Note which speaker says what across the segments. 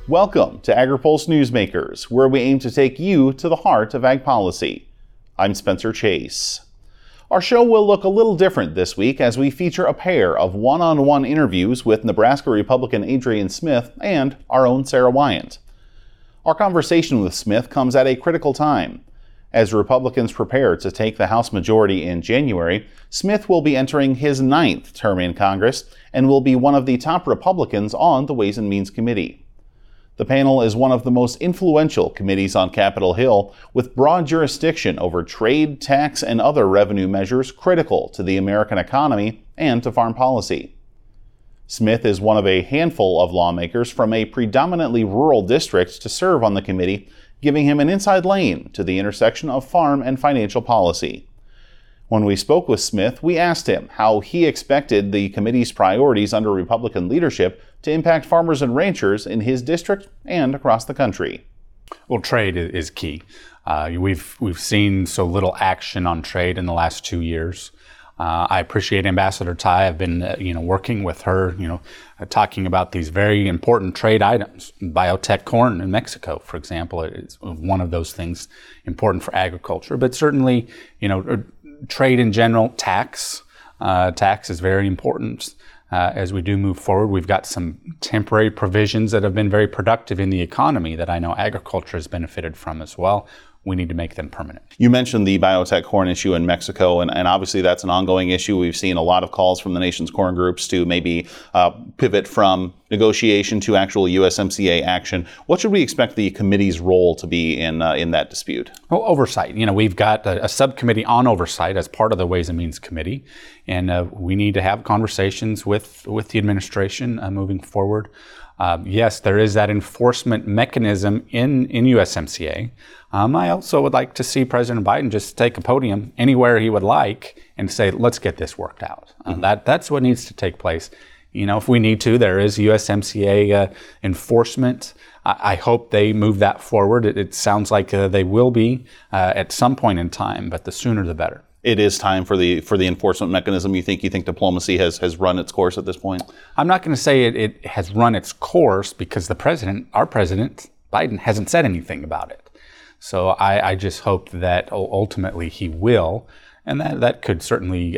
Speaker 1: Welcome to AgriPulse Newsmakers, where we aim to take you to the heart of ag policy. I'm Spencer Chase. Our show will look a little different this week as we feature a pair of one-on-one interviews with Nebraska Republican Adrian Smith and our own Sarah Wyant. Our conversation with Smith comes at a critical time. As Republicans prepare to take the House majority in January, Smith will be entering his 9th term in Congress and will be one of the top Republicans on the Ways and Means Committee. The panel is one of the most influential committees on Capitol Hill, with broad jurisdiction over trade, tax, and other revenue measures critical to the American economy and to farm policy. Smith is one of a handful of lawmakers from a predominantly rural district to serve on the committee, giving him an inside lane to the intersection of farm and financial policy. When we spoke with Smith, we asked him how he expected the committee's priorities under Republican leadership to impact farmers and ranchers in his district and across the country.
Speaker 2: Well, trade is key. We've seen so little action on trade in the last 2 years. I appreciate Ambassador Tai. I've been, working with her, talking about these very important trade items. Biotech corn in Mexico, for example, is one of those things important for agriculture. But certainly, trade in general, tax is very important. As we do move forward, we've got some temporary provisions that have been very productive in the economy that I know agriculture has benefited from as well. We need to make them permanent.
Speaker 1: You mentioned the biotech corn issue in Mexico, and obviously that's an ongoing issue. We've seen a lot of calls from the nation's corn groups to maybe pivot from negotiation to actual USMCA action. What should we expect the committee's role to be in that dispute?
Speaker 2: Well, oversight. We've got a subcommittee on oversight as part of the Ways and Means Committee, and we need to have conversations with the administration moving forward. Yes, there is that enforcement mechanism in USMCA. I also would like to see President Biden just take a podium anywhere he would like and say, let's get this worked out. That's what needs to take place. If we need to, there is USMCA enforcement. I hope they move that forward. It sounds like they will be at some point in time, but the sooner the better.
Speaker 1: It is time for the enforcement mechanism. You think diplomacy has run its course at this point?
Speaker 2: I'm not going to say it has run its course because our president, Biden, hasn't said anything about it. So I just hope that ultimately he will, and that could certainly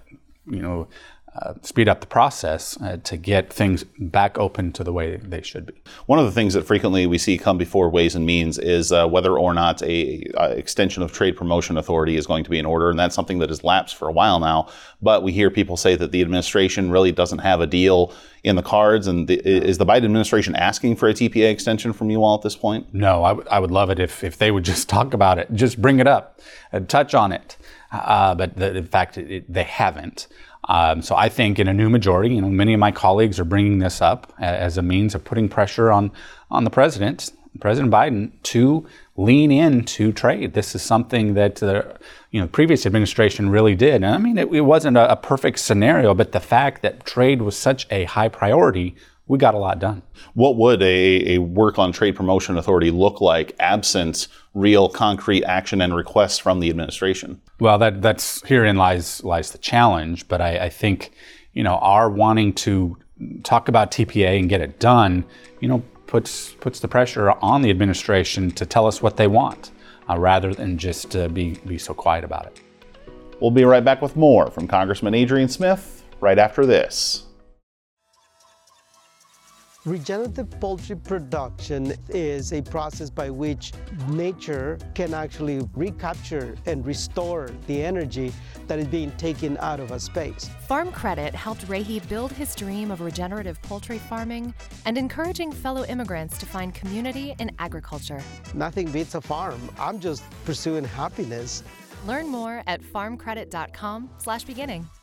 Speaker 2: speed up the process to get things back open to the way they should be.
Speaker 1: One of the things that frequently we see come before Ways and Means is whether or not a extension of Trade Promotion Authority is going to be in order, and that's something that has lapsed for a while now. But we hear people say that the administration really doesn't have a deal in the cards, and is the Biden administration asking for a TPA extension from you all at this point?
Speaker 2: No, I would love it if they would just talk about it, just bring it up, and touch on it. But in fact, they haven't. So I think in a new majority, many of my colleagues are bringing this up as a means of putting pressure on the President Biden, to lean into trade. This is something that the previous administration really did. And it wasn't a perfect scenario, but the fact that trade was such a high priority, we got a lot done.
Speaker 1: What would a work on Trade Promotion Authority look like absent real concrete action and requests from the administration?
Speaker 2: Well, that's herein lies the challenge. But I think our wanting to talk about TPA and get it done, puts the pressure on the administration to tell us what they want, rather than just be so quiet about it.
Speaker 1: We'll be right back with more from Congressman Adrian Smith right after this.
Speaker 3: Regenerative poultry production is a process by which nature can actually recapture and restore the energy that is being taken out of a space.
Speaker 4: Farm Credit helped Rahi build his dream of regenerative poultry farming and encouraging fellow immigrants to find community in agriculture.
Speaker 3: Nothing beats a farm. I'm just pursuing happiness.
Speaker 4: Learn more at farmcredit.com/beginning.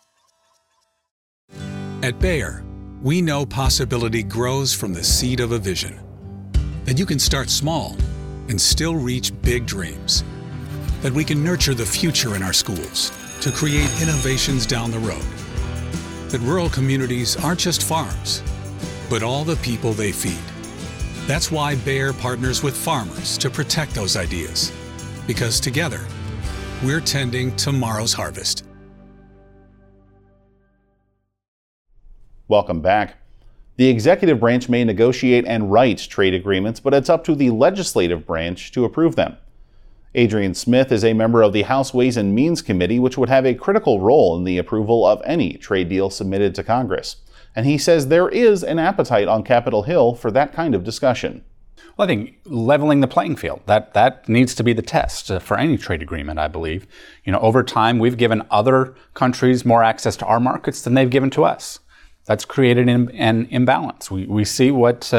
Speaker 5: At Bayer, we know possibility grows from the seed of a vision. That you can start small and still reach big dreams. That we can nurture the future in our schools to create innovations down the road. That rural communities aren't just farms, but all the people they feed. That's why Bayer partners with farmers to protect those ideas. Because together, we're tending tomorrow's harvest.
Speaker 1: Welcome back. The executive branch may negotiate and write trade agreements, but it's up to the legislative branch to approve them. Adrian Smith is a member of the House Ways and Means Committee, which would have a critical role in the approval of any trade deal submitted to Congress. And he says there is an appetite on Capitol Hill for that kind of discussion.
Speaker 2: Well, I think leveling the playing field, that needs to be the test for any trade agreement, I believe. Over time, we've given other countries more access to our markets than they've given to us. That's created an imbalance. We see what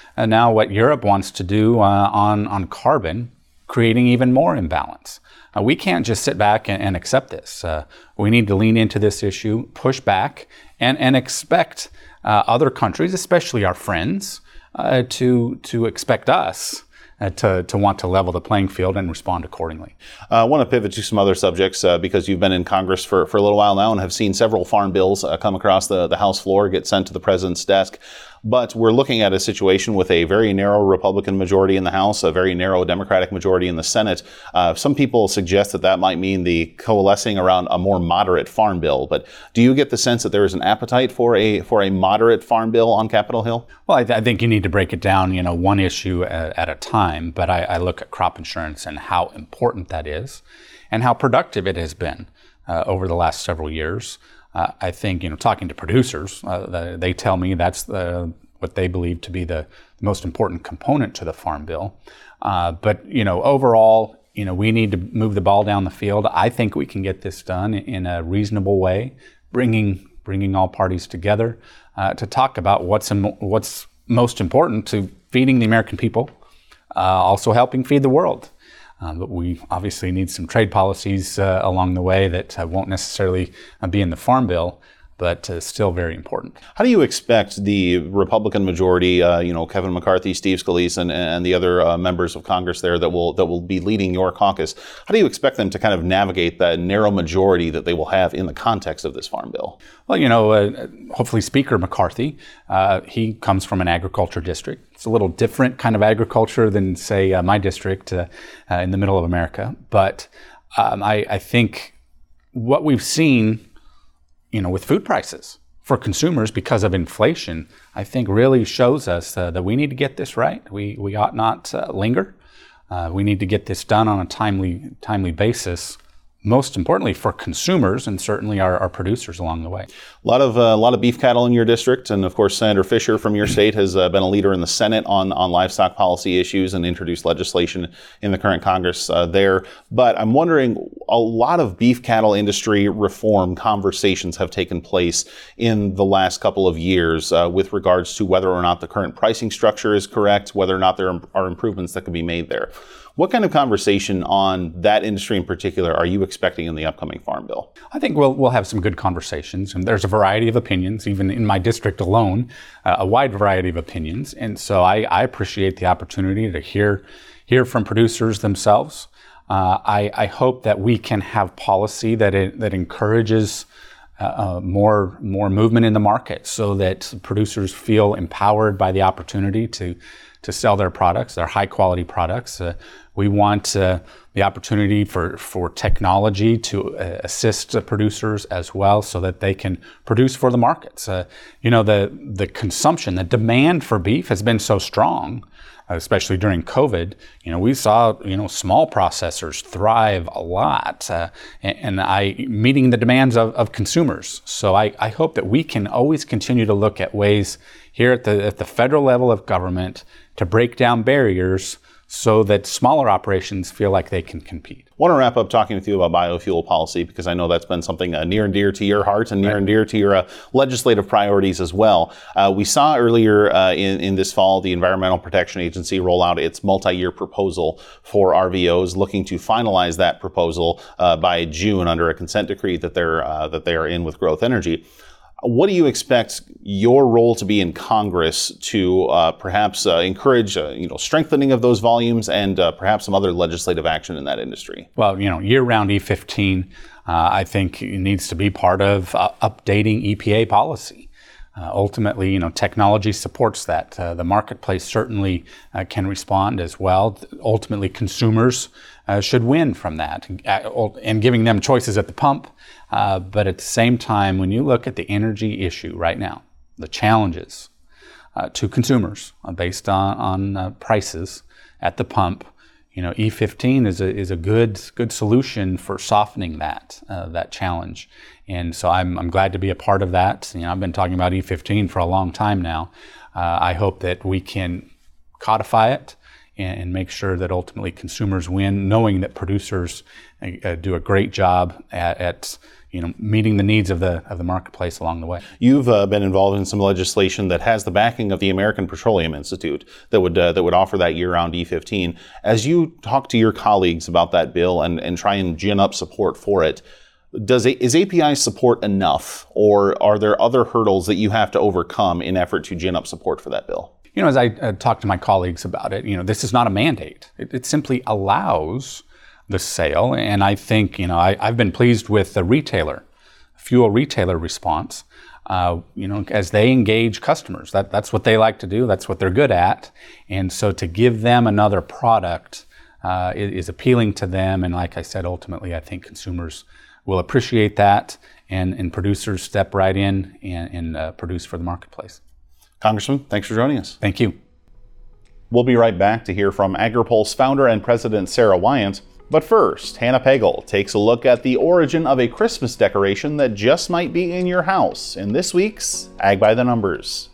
Speaker 2: Europe wants to do on carbon, creating even more imbalance. We can't just sit back and accept this. We need to lean into this issue, push back, and expect other countries, especially our friends, to expect us to want to level the playing field and respond accordingly.
Speaker 1: I want to pivot to some other subjects because you've been in Congress for a little while now and have seen several farm bills come across the House floor, get sent to the president's desk. But we're looking at a situation with a very narrow Republican majority in the House, a very narrow Democratic majority in the Senate. Some people suggest that might mean the coalescing around a more moderate farm bill. But do you get the sense that there is an appetite for a moderate farm bill on Capitol Hill?
Speaker 2: Well, I think you need to break it down, one issue at a time. But I look at crop insurance and how important that is and how productive it has been over the last several years. I think, talking to producers, they tell me that's what they believe to be the most important component to the Farm Bill. But overall, we need to move the ball down the field. I think we can get this done in a reasonable way, bringing all parties together to talk about what's most important to feeding the American people, also helping feed the world. But we obviously need some trade policies along the way that won't necessarily be in the Farm Bill, but still very important.
Speaker 1: How do you expect the Republican majority, Kevin McCarthy, Steve Scalise, and the other members of Congress there that will be leading your caucus, how do you expect them to kind of navigate that narrow majority that they will have in the context of this Farm Bill?
Speaker 2: Well, hopefully Speaker McCarthy, he comes from an agriculture district. It's a little different kind of agriculture than, say, my district in the middle of America. But I think what we've seen, with food prices for consumers because of inflation, I think really shows us that we need to get this right. We ought not linger. We need to get this done on a timely basis. Most importantly for consumers and certainly our producers along the way.
Speaker 1: A lot of beef cattle in your district, and of course Senator Fisher from your state has been a leader in the Senate on livestock policy issues and introduced legislation in the current Congress there. But I'm wondering, a lot of beef cattle industry reform conversations have taken place in the last couple of years with regards to whether or not the current pricing structure is correct, whether or not there are improvements that can be made there. What kind of conversation on that industry in particular are you expecting in the upcoming Farm Bill?
Speaker 2: I think we'll have some good conversations, and there's a variety of opinions, even in my district alone, a wide variety of opinions. And so I appreciate the opportunity to hear from producers themselves. I hope that we can have policy that encourages more movement in the market, so that producers feel empowered by the opportunity to sell their products, their high quality products. We want the opportunity for technology to assist producers as well, so that they can produce for the markets. The consumption, the demand for beef has been so strong, especially during COVID. We saw small processors thrive a lot, and meeting the demands of consumers. So I hope that we can always continue to look at ways here at the federal level of government to break down barriers so that smaller operations feel like they can compete.
Speaker 1: I want to wrap up talking with you about biofuel policy, because I know that's been something near and dear to your heart and near and dear to your legislative priorities as well. We saw earlier in this fall the Environmental Protection Agency roll out its multi-year proposal for RVOs, looking to finalize that proposal by June under a consent decree that they are in with Growth Energy. What do you expect your role to be in Congress to perhaps encourage strengthening of those volumes and perhaps some other legislative action in that industry?
Speaker 2: Well, year-round E15, I think needs to be part of updating EPA policy. Ultimately, technology supports that. The marketplace certainly can respond as well. Ultimately, consumers should win from that, and giving them choices at the pump. But at the same time, when you look at the energy issue right now, the challenges, to consumers based on prices at the pump. E15 is a good solution for softening that challenge, and so I'm glad to be a part of that. I've been talking about E15 for a long time now. I hope that we can codify it and make sure that ultimately consumers win, knowing that producers do a great job at meeting the needs of the marketplace along the way.
Speaker 1: You've been involved in some legislation that has the backing of the American Petroleum Institute that would offer that year-round E15. As you talk to your colleagues about that bill and try and gin up support for it, is API support enough, or are there other hurdles that you have to overcome in effort to gin up support for that bill?
Speaker 2: As I talk to my colleagues about it, this is not a mandate. It simply allows the sale, and I think I've been pleased with the fuel retailer response. As they engage customers, that's what they like to do. That's what they're good at, and so to give them another product is appealing to them. And like I said, ultimately, I think consumers will appreciate that, and producers step right in and produce for the marketplace.
Speaker 1: Congressman, thanks for joining us.
Speaker 2: Thank you.
Speaker 1: We'll be right back to hear from AgriPulse founder and president Sarah Wyant. But first, Hannah Pagel takes a look at the origin of a Christmas decoration that just might be in your house in this week's Ag by the Numbers.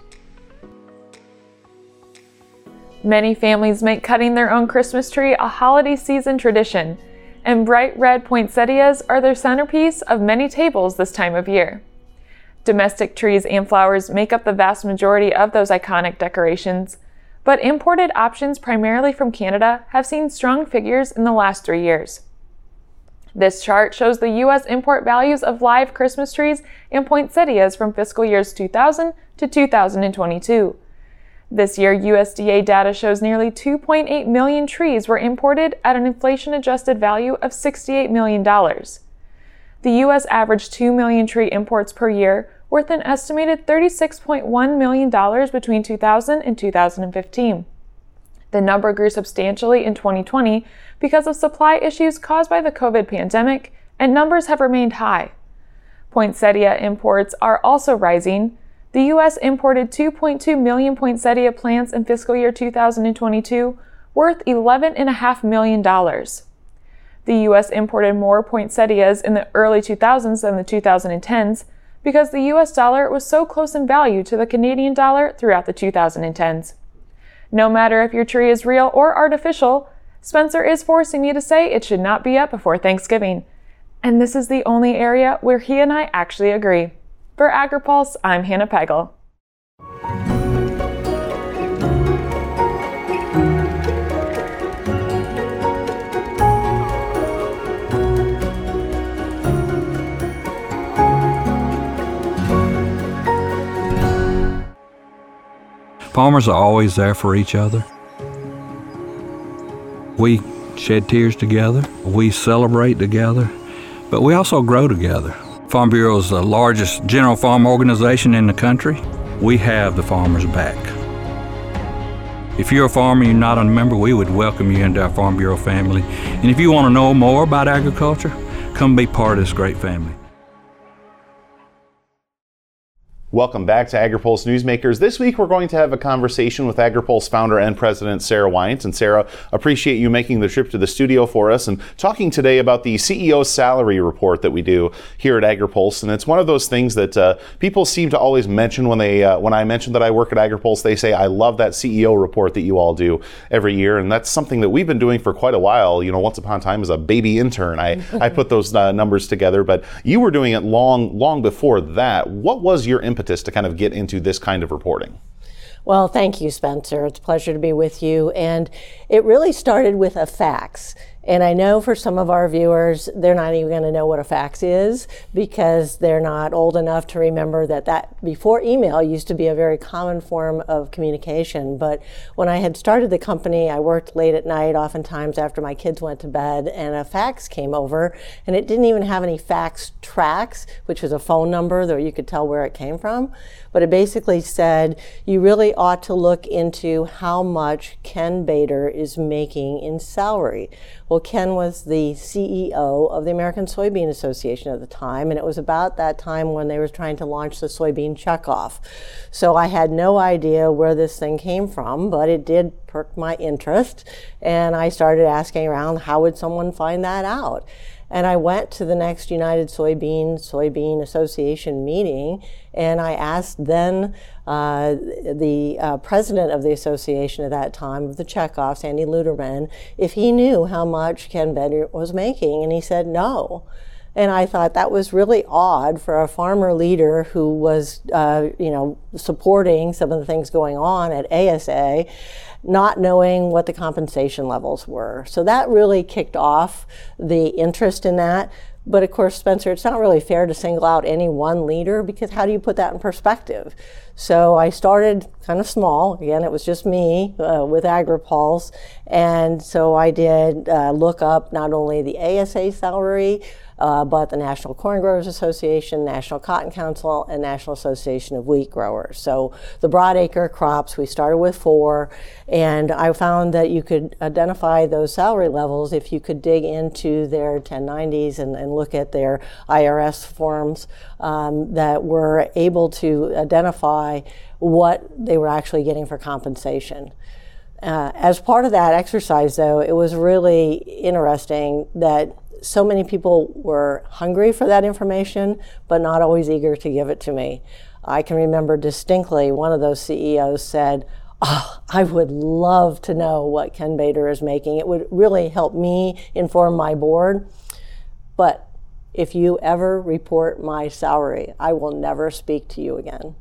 Speaker 6: Many families make cutting their own Christmas tree a holiday season tradition, and bright red poinsettias are their centerpiece of many tables this time of year. Domestic trees and flowers make up the vast majority of those iconic decorations, but imported options primarily from Canada have seen strong figures in the last 3 years. This chart shows the U.S. import values of live Christmas trees and poinsettias from fiscal years 2000 to 2022. This year, USDA data shows nearly 2.8 million trees were imported at an inflation-adjusted value of $68 million. The U.S. averaged 2 million tree imports per year, worth an estimated $36.1 million between 2000 and 2015. The number grew substantially in 2020 because of supply issues caused by the COVID pandemic, and numbers have remained high. Poinsettia imports are also rising. The U.S. imported 2.2 million poinsettia plants in fiscal year 2022, worth $11.5 million. The U.S. imported more poinsettias in the early 2000s than the 2010s because the U.S. dollar was so close in value to the Canadian dollar throughout the 2010s. No matter if your tree is real or artificial, Spencer is forcing me to say it should not be up before Thanksgiving. And this is the only area where he and I actually agree. For AgriPulse, I'm Hannah Pagel.
Speaker 7: Farmers are always there for each other. We shed tears together, we celebrate together, but we also grow together. Farm Bureau is the largest general farm organization in the country. We have the farmers' back. If you're a farmer and you're not a member, we would welcome you into our Farm Bureau family. And if you want to know more about agriculture, come be part of this great family.
Speaker 1: Welcome back to AgriPulse Newsmakers. This week we're going to have a conversation with AgriPulse founder and president Sarah Wyant. And Sarah, appreciate you making the trip to the studio for us and talking today about the CEO salary report that we do here at AgriPulse. And it's one of those things that people seem to always mention when I mention that I work at AgriPulse. They say, I love that CEO report that you all do every year. And that's something that we've been doing for quite a while. Once upon a time as a baby intern, I put those numbers together, but you were doing it long before that. What was your impetus to kind of get into this kind of reporting?
Speaker 8: Well, thank you, Spencer. It's a pleasure to be with you. And it really started with a fax. And I know for some of our viewers, they're not even going to know what a fax is because they're not old enough to remember that before email used to be a very common form of communication. But when I had started the company, I worked late at night, oftentimes after my kids went to bed, and a fax came over, and it didn't even have any fax tracks, which was a phone number that you could tell where it came from. But it basically said, you really ought to look into how much Ken Bader is making in salary. Well, Ken was the CEO of the American Soybean Association at the time, and it was about that time when they were trying to launch the soybean checkoff. So I had no idea where this thing came from, but it did perk my interest, and I started asking around, how would someone find that out? And I went to the next United Soybean Association meeting, and I asked then the president of the association at that time, of the checkoff, Sandy Luderman, if he knew how much Ken Bender was making, and he said no. And I thought that was really odd for a farmer leader who was, supporting some of the things going on at ASA, not knowing what the compensation levels were. So that really kicked off the interest in that. But of course, Spencer, it's not really fair to single out any one leader, because how do you put that in perspective? So I started kind of small. Again, it was just me with AgriPulse. And so I did look up not only the ASA salary, but the National Corn Growers Association, National Cotton Council, and National Association of Wheat Growers. So the broadacre crops, we started with 4, and I found that you could identify those salary levels if you could dig into their 1090s and look at their IRS forms that were able to identify what they were actually getting for compensation. As part of that exercise, though, it was really interesting that so many people were hungry for that information, but not always eager to give it to me. I can remember distinctly one of those CEOs said, "Oh, I would love to know what Ken Bader is making. It would really help me inform my board. But if you ever report my salary, I will never speak to you again."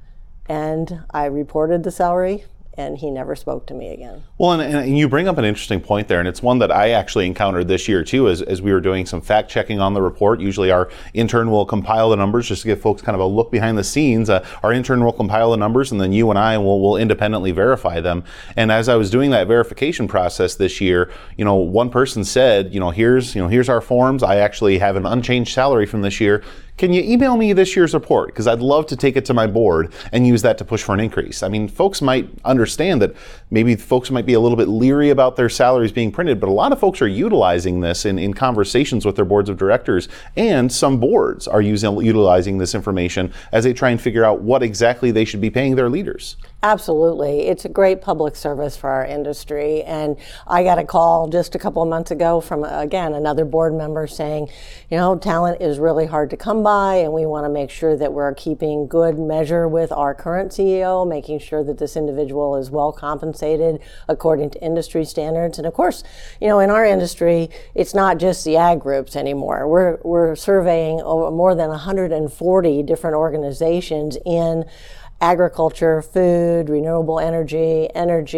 Speaker 8: And I reported the salary, and he never spoke to me again.
Speaker 1: Well, and you bring up an interesting point there, and it's one that I actually encountered this year too, as we were doing some fact checking on the report. Usually our intern will compile the numbers just to give folks kind of a look behind the scenes. Our intern will compile the numbers, and then you and I will independently verify them. And as I was doing that verification process this year, one person said, here's our forms. I actually have an unchanged salary from this year. Can you email me this year's report? Because I'd love to take it to my board and use that to push for an increase. I mean, folks might understand that maybe folks might be a little bit leery about their salaries being printed, but a lot of folks are utilizing this in conversations with their boards of directors, and some boards are utilizing this information as they try and figure out what exactly they should be paying their leaders.
Speaker 8: Absolutely. It's a great public service for our industry. And I got a call just a couple of months ago from, again, another board member saying, talent is really hard to come by, and we want to make sure that we're keeping good measure with our current CEO, making sure that this individual is well compensated according to industry standards. And of course, in our industry, it's not just the ag groups anymore. We're surveying more than 140 different organizations in agriculture, food, renewable energy,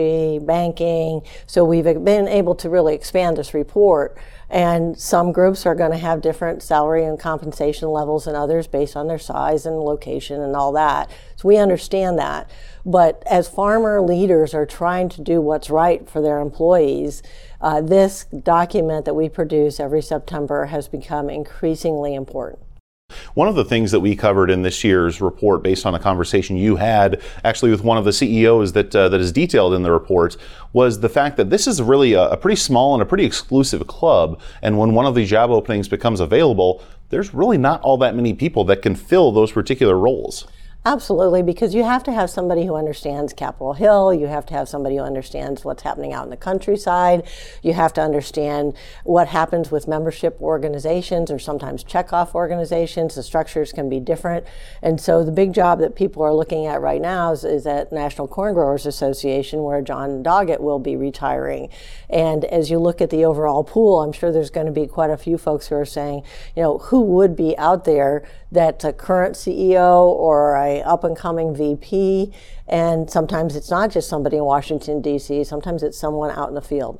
Speaker 8: banking. So we've been able to really expand this report. And some groups are going to have different salary and compensation levels than others based on their size and location and all that. So we understand that. But as farmer leaders are trying to do what's right for their employees, this document that we produce every September has become increasingly important.
Speaker 1: One of the things that we covered in this year's report, based on a conversation you had actually with one of the CEOs that is detailed in the report, was the fact that this is really a pretty small and a pretty exclusive club. And when one of these job openings becomes available, there's really not all that many people that can fill those particular roles.
Speaker 8: Absolutely, because you have to have somebody who understands Capitol Hill, you have to have somebody who understands what's happening out in the countryside, you have to understand what happens with membership organizations or sometimes checkoff organizations. The structures can be different. And so the big job that people are looking at right now is at National Corn Growers Association, where John Doggett will be retiring. And as you look at the overall pool, I'm sure there's going to be quite a few folks who are saying, who would be out there that's a current CEO or a up-and-coming VP, and sometimes it's not just somebody in Washington, D.C., sometimes it's someone out in the field.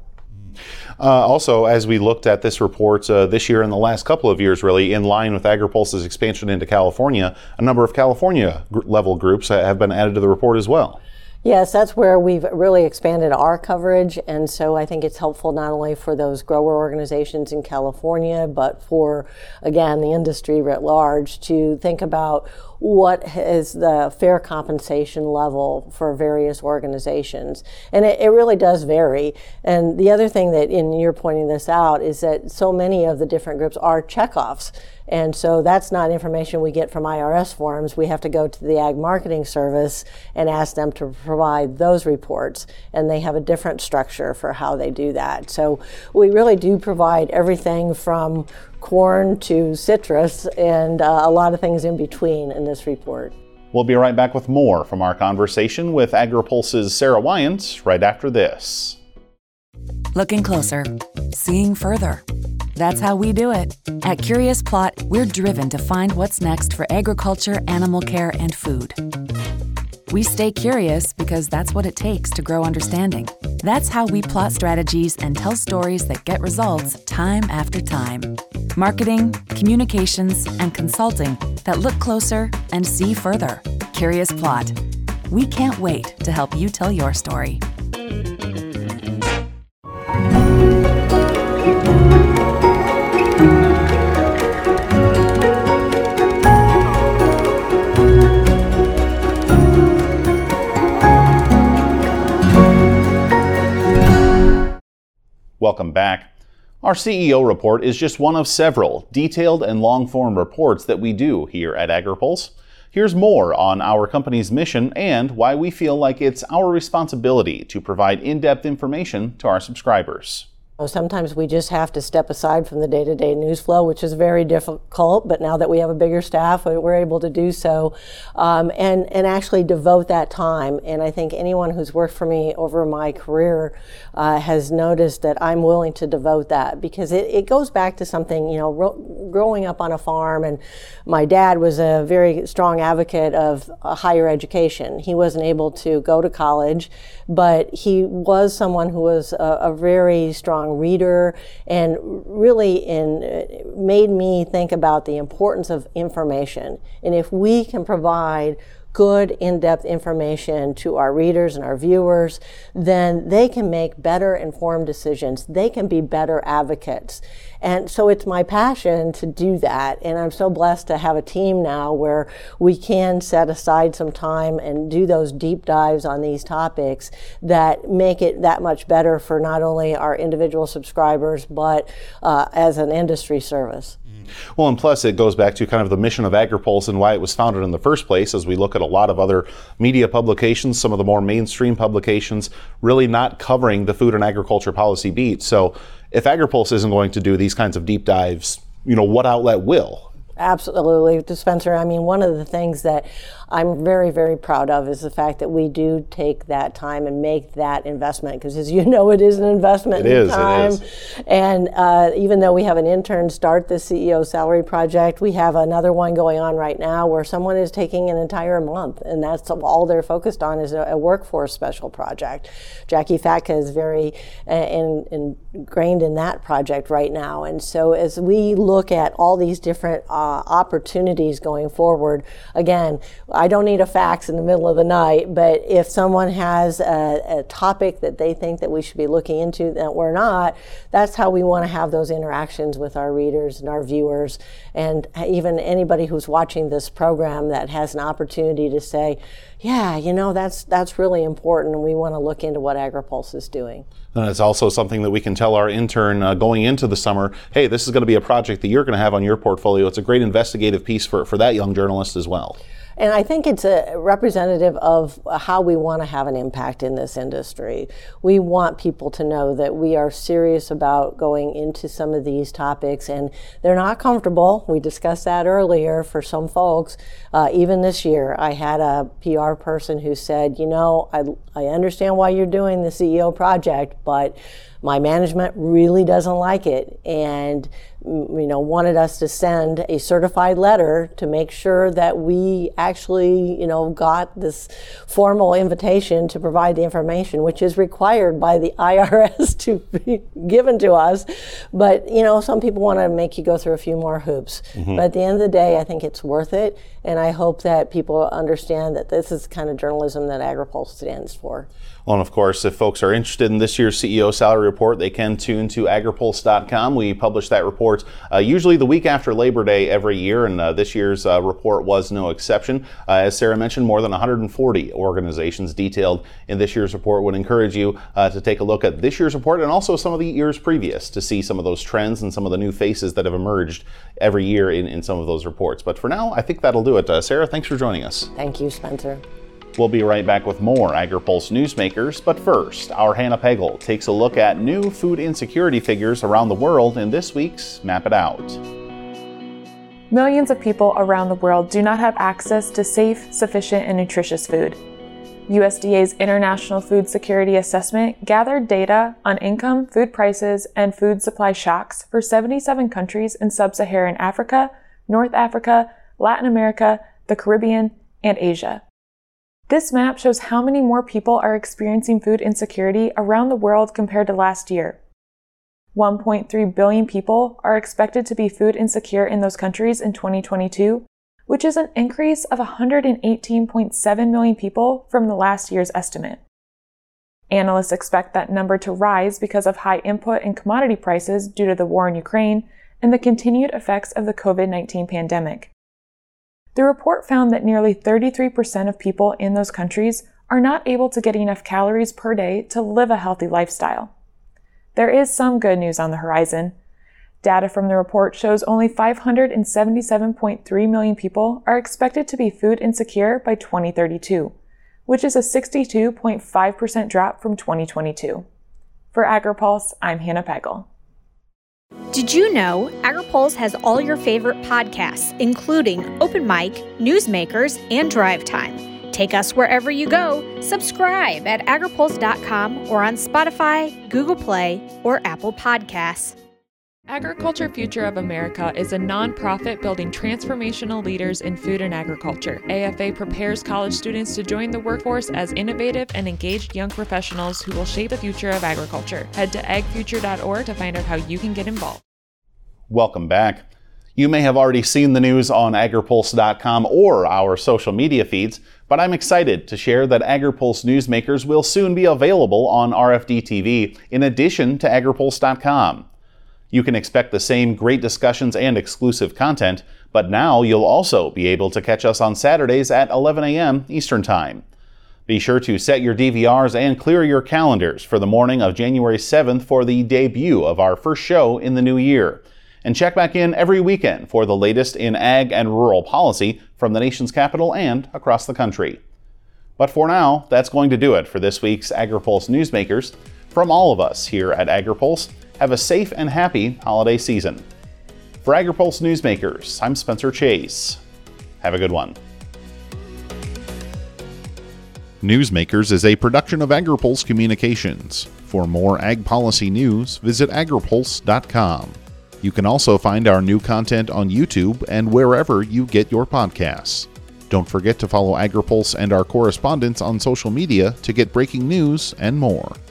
Speaker 1: Also, as we looked at this report this year and the last couple of years, really, in line with AgriPulse's expansion into California, a number of California level groups have been added to the report as well.
Speaker 8: Yes, that's where we've really expanded our coverage, and so I think it's helpful not only for those grower organizations in California, but for, again, the industry writ large to think about what is the fair compensation level for various organizations. And it really does vary. And the other thing that, and you're pointing this out, is that so many of the different groups are checkoffs. And so that's not information we get from IRS forms. We have to go to the Ag Marketing Service and ask them to provide those reports. And they have a different structure for how they do that. So we really do provide everything from corn to citrus and a lot of things in between in this report.
Speaker 1: We'll be right back with more from our conversation with AgriPulse's Sarah Wyant right after this.
Speaker 9: Looking closer, seeing further. That's how we do it. At Curious Plot, we're driven to find what's next for agriculture, animal care, and food. We stay curious because that's what it takes to grow understanding. That's how we plot strategies and tell stories that get results time after time. Marketing, communications, and consulting that look closer and see further. Curious Plot. We can't wait to help you tell your story.
Speaker 1: Welcome back. Our CEO report is just one of several detailed and long-form reports that we do here at AgriPulse. Here's more on our company's mission and why we feel like it's our responsibility to provide in-depth information to our subscribers.
Speaker 8: Sometimes we just have to step aside from the day-to-day news flow, which is very difficult, but now that we have a bigger staff, we're able to do so and actually devote that time. And I think anyone who's worked for me over my career has noticed that I'm willing to devote that, because it goes back to something, you know, growing up on a farm, and my dad was a very strong advocate of higher education. He wasn't able to go to college, but he was someone who was a very strong reader, and really made me think about the importance of information. And if we can provide good in-depth information to our readers and our viewers, then they can make better informed decisions. They can be better advocates. And so it's my passion to do that. And I'm so blessed to have a team now where we can set aside some time and do those deep dives on these topics that make it that much better for not only our individual subscribers, but as an industry service.
Speaker 1: Well, and plus it goes back to kind of the mission of AgriPulse and why it was founded in the first place, as we look at a lot of other media publications, some of the more mainstream publications, really not covering the food and agriculture policy beat. So if AgriPulse isn't going to do these kinds of deep dives, you know, what outlet will?
Speaker 8: Absolutely, Spencer. I mean, one of the things that I'm very, very proud of is the fact that we do take that time and make that investment, because as you know, it is an investment in time. It is. And even though we have an intern start the CEO salary project, we have another one going on right now where someone is taking an entire month, and that's all they're focused on is a workforce special project. Jackie Fatka is very ingrained in that project right now. And so as we look at all these different opportunities going forward, again, I don't need a fax in the middle of the night, but if someone has a topic that they think that we should be looking into that we're not, that's how we want to have those interactions with our readers and our viewers, and even anybody who's watching this program that has an opportunity to say, yeah, you know, that's really important, and we want to look into what AgriPulse is doing.
Speaker 1: And it's also something that we can tell our intern going into the summer, hey, this is going to be a project that you're going to have on your portfolio. It's a great investigative piece for that young journalist as well.
Speaker 8: And I think it's a representative of how we want to have an impact in this industry. We want people to know that we are serious about going into some of these topics, and they're not comfortable. We discussed that earlier for some folks. Even this year, I had a PR person who said, you know, I understand why you're doing the CEO project, but My management really doesn't like it and wanted us to send a certified letter to make sure that we actually got this formal invitation to provide the information, which is required by the IRS to be given to us. But some people want to make you go through a few more hoops. But at the end of the day, I think it's worth it, and I hope that people understand that this is the kind of journalism that AgriPulse stands for.
Speaker 1: Well, and of course, if folks are interested in this year's CEO salary report, they can tune to agripulse.com. We publish that report usually the week after Labor Day every year, and this year's report was no exception. As Sarah mentioned, more than 140 organizations detailed in this year's report. Would encourage you to take a look at this year's report and also some of the years previous to see some of those trends and some of the new faces that have emerged every year in some of those reports. But for now, I think that'll do it. Sarah, thanks for joining us.
Speaker 8: Thank you, Spencer.
Speaker 1: We'll be right back with more AgriPulse Newsmakers, but first, our Hannah Pegel takes a look at new food insecurity figures around the world in this week's Map It Out.
Speaker 6: Millions of people around the world do not have access to safe, sufficient, and nutritious food. USDA's International Food Security Assessment gathered data on income, food prices, and food supply shocks for 77 countries in sub-Saharan Africa, North Africa, Latin America, the Caribbean, and Asia. This map shows how many more people are experiencing food insecurity around the world compared to last year. 1.3 billion people are expected to be food insecure in those countries in 2022, which is an increase of 118.7 million people from the last year's estimate. Analysts expect that number to rise because of high input and commodity prices due to the war in Ukraine and the continued effects of the COVID-19 pandemic. The report found that nearly 33% of people in those countries are not able to get enough calories per day to live a healthy lifestyle. There is some good news on the horizon. Data from the report shows only 577.3 million people are expected to be food insecure by 2032, which is a 62.5% drop from 2022. For AgriPulse, I'm Hannah Pegel.
Speaker 10: Did you know AgriPulse has all your favorite podcasts, including Open Mic, Newsmakers, and Drive Time? Take us wherever you go. Subscribe at agripulse.com or on Spotify, Google Play, or Apple Podcasts.
Speaker 6: Agriculture Future of America is a nonprofit building transformational leaders in food and agriculture. AFA prepares college students to join the workforce as innovative and engaged young professionals who will shape the future of agriculture. Head to agfuture.org to find out how you can get involved.
Speaker 1: Welcome back. You may have already seen the news on agripulse.com or our social media feeds, but I'm excited to share that AgriPulse Newsmakers will soon be available on RFD TV in addition to agripulse.com. You can expect the same great discussions and exclusive content, but now you'll also be able to catch us on Saturdays at 11 a.m. Eastern Time. Be sure to set your DVRs and clear your calendars for the morning of January 7th for the debut of our first show in the new year. And check back in every weekend for the latest in ag and rural policy from the nation's capital and across the country. But for now, that's going to do it for this week's AgriPulse Newsmakers. From all of us here at AgriPulse, have a safe and happy holiday season. For AgriPulse Newsmakers, I'm Spencer Chase. Have a good one. Newsmakers is a production of AgriPulse Communications. For more ag policy news, visit agripulse.com. You can also find our new content on YouTube and wherever you get your podcasts. Don't forget to follow AgriPulse and our correspondents on social media to get breaking news and more.